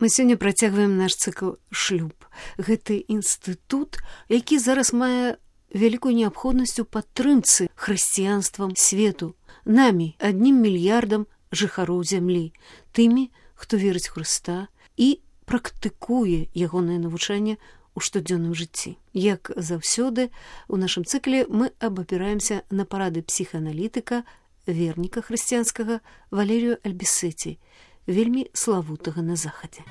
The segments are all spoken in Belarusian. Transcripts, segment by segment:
Мы сёння працягваем наш цыкл «Шлюб». Гэты інстытут, які зараз мае вялікую неабходнасць у падтрымцы хрысціянствам свету, намі, 1 мільярдам жыхароў зямлі, тымі, хто верыць Хрыста і практыкуе ягонае навучанне у штодзённым жыцці. Як заўсёды, у нашым цыкле мы абапіраемся на парады псіхааналітыка, верніка хрысціянскага Валерію Альбісеці, вельмі славутага на захадзе.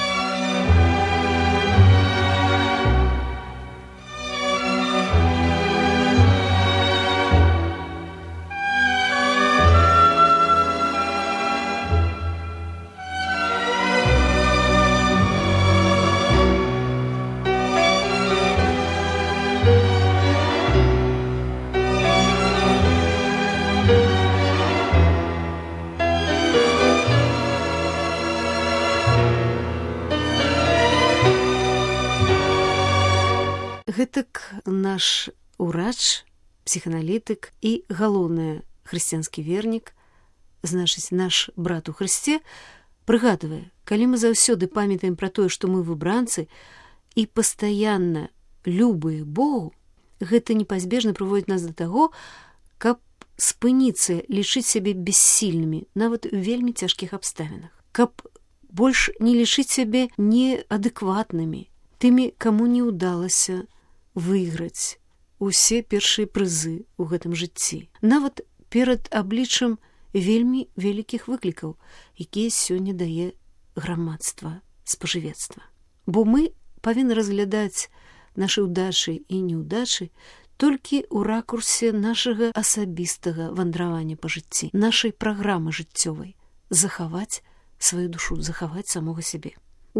Гэтак наш урач, псіхааналітык і галоўны хрысціянскі вернік, значыць, наш брат у Хрысце, прыгадвае, калі мы заўсёды памятаем пра тое, што мы выбранцы і пастаянна любыя Богу, гэта непазбежна прыводзіць нас да таго, каб спыніцца, лічыць сябе бессільнымі, нават у вельмі цяжкіх абставінах, каб больш не лічыць сябе неадэкватнымі, тымі, каму не ўдалася выйграць усе першыя прызы ў гэтым жыцці, нават перад абліччам вельмі вялікіх выклікаў, якія сёння дае грамадства, спажывецтва. Бо мы павінны разглядаць нашы ўдачы і неўдачы толькі ў ракурсе нашага асабістага вандравання па жыцці, нашай праграмы жыццёвай, захаваць сваю душу, захаваць самога сябе.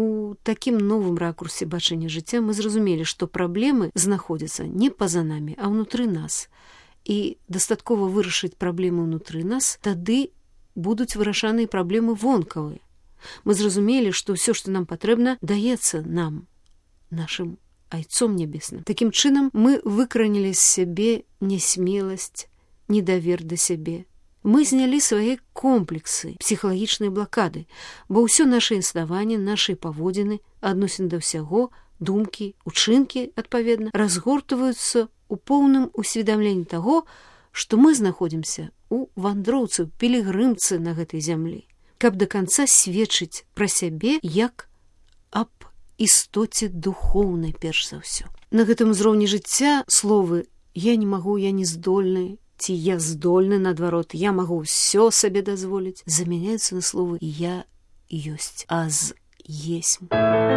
У такім новым ракурсе бачання жыцця мы зразумелі, што праблемы знаходзяцца не па-за намі, а ўнутры нас. І дастаткова вырашыць праблемы ўнутры нас, тады будуць вырашаны праблемы вонкавыя. Мы зразумелі, што ўсё, што нам патрэбна, даецца нам, нашым Айцом Нябесным. Такім чынам мы выкранілі з сябе нясмеласць, недавер да сябе. Мы знялі свае комплексы, псіхалагічныя блакады, бо ўсё наша існаванне, нашы паводзіны, адносін да ўсяго, думкі, учынкі, адпаведна, разгортваюцца ў поўным усведамленні таго, што мы знаходзімся ў вандроўцы, пілігрымцы на гэтай зямлі, каб да канца сведчыць пра сябе як аб істоце духоўнай перш за ўсё. На гэтым узроўні жыцця словы «я не магу, я не здольны», ці «я здольны», наадварот, «я магу ўсё сабе дазволіць», замяняюцца на словы «я ёсць», «аз есмь».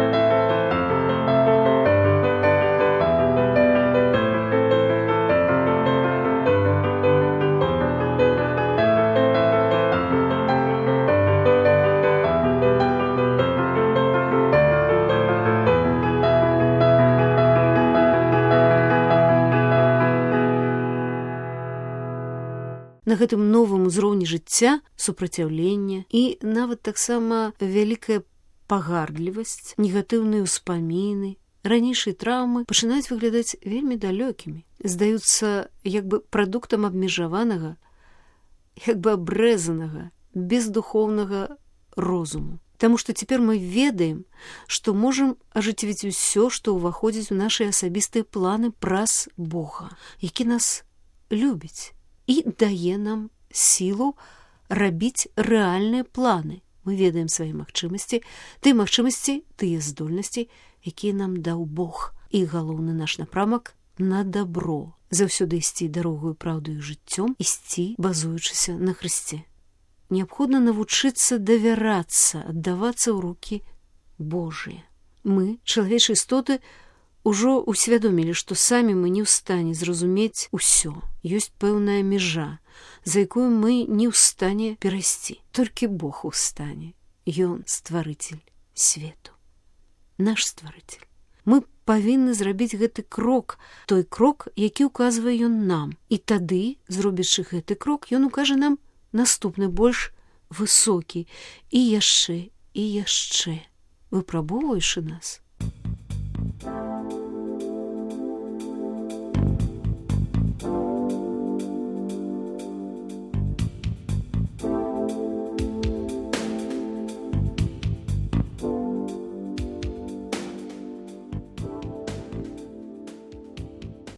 На гэтым новым узроўні жыцця супраціўлення і нават таксама вялікая пагардлівасць, негатыўныя ўспаміны, ранейшыя траўмы пачынаюць выглядаць вельмі далёкімі, здаюцца як бы прадуктам абмежаванага, як бы абрэзанага, бездухоўнага розуму. Таму што цяпер мы ведаем, што можам ажыццявіць усё, што ўваходзіць у нашы асабістыя планы праз Бога, які нас любіць і дае нам сілу рабіць рэальныя планы. Мы ведаем свае магчымасці, тыя магчымасці, тыя здольнасці, якія нам даў Бог. І галоўны наш напрамак на дабро. Заўсёды ісці дарогаю праўдаю жыццём, ісці, базуючыся на Хрысце. Неабходна навучыцца давярацца, аддавацца ў рукі Божыя. Мы, чалавечыя істоты, ужо усвядомілі, што самі мы не ў стане зразумець усё. Ёсць пэўная мяжа, за якую мы не ў стане перайсці. Толькі Бог у стане. Ён стварыцель свету. Наш стварыцель. Мы павінны зрабіць гэты крок, той крок, які ўказвае ён нам. І тады, зробячы гэты крок, ён укажа нам наступны, больш высокі, і яшчэ, выпрабоўваючы нас.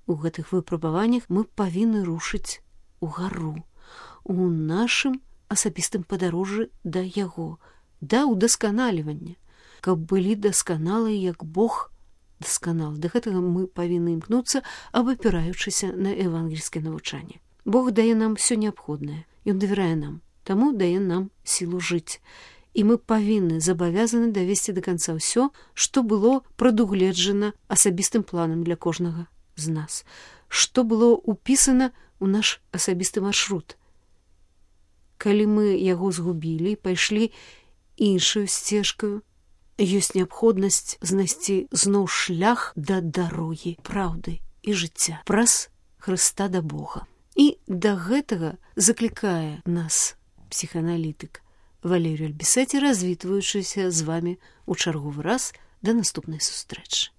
у гэтых выпрабаваннях мы павінны рушыць угару, у нашым асабістым падарожжы да яго, да ўдасканалівання, каб былі дасканалыя, як Бог дасканалы. Да гэтага мы павінны імкнуцца, абапіраючыся на евангельскае навучанне. Бог дае нам все неабходнае, Ён давярае нам, таму дае нам сілу жыць. І мы павінны, забавязаны давесці да канца ўсё, што было прадугледжана асабістым планам для кожнага з нас, што было ўпісана ў наш асабісты маршрут. Калі мы яго згубілі, пайшлі іншую сцежкаю, ёсць неабходнасць знайсці зноў шлях да дарогі праўды і жыцця праз Хрыста да Бога. І да гэтага заклікае нас псіхааналітык Валерій Альбісеці, развітваючыся з вамі ў чарговы раз. Да наступнай сустрэчы.